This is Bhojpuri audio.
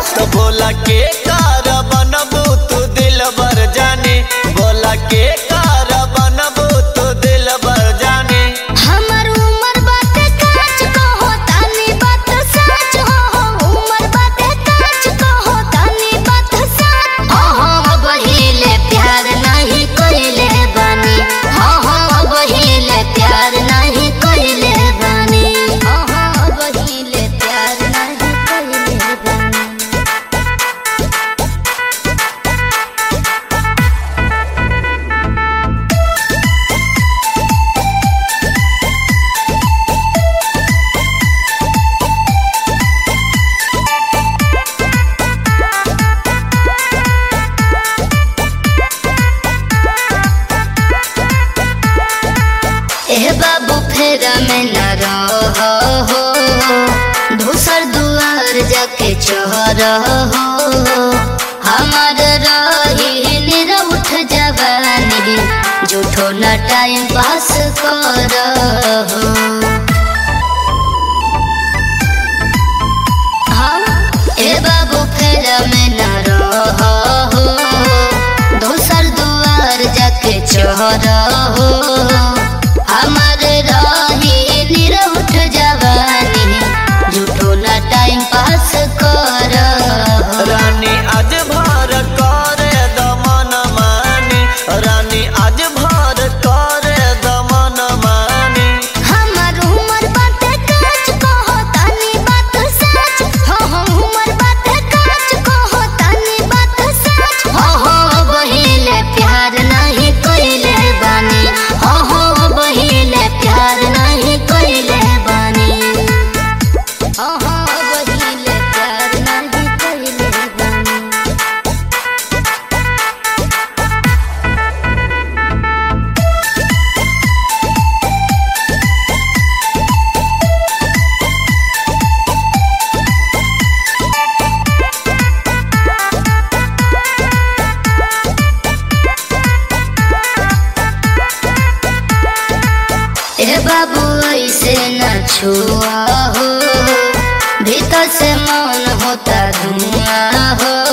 तो बोला के कार बनबू तू दिल बर जाने, बोला के कार बनबू तू दिल बर जाने। हमर उमर बाटे काच कहो तानी बात सच हो, उमर बाटे काच कहो तानी बात सच हो। बहिले प्यार नहीं कइले बानी, हो बहिले प्यार नहीं कइले बानी, हो बहिले प्यार नहीं कइले बानी। ए बाबू फेरा में न रहो, दूसर दुआर जाके चोर हो। हमार रही निरउठ जवानी, झूठो न टाइम पास करहो। ए बाबू फेरा में न रहो, दूसर दुआर जाके चोर हो। हमार रही निरउठ जवानी, झूठो न टाइम पास कर। रानी आज भर करे दमन मानी, रानी आज भर करे दमन मानी। हमार उमर बाटे काच कहो तानी बात सच हो, उमर बाटे काच कहो तानी बात सच हो। बहिले प्यार नहीं कइले बानी, हो बहिले प्यार नहीं कइले बानी, हो बहिले प्यार नहीं कइले बानी। ए बाबू ऐसे न छुआ हो, भीतर से मन होता धुआं हो।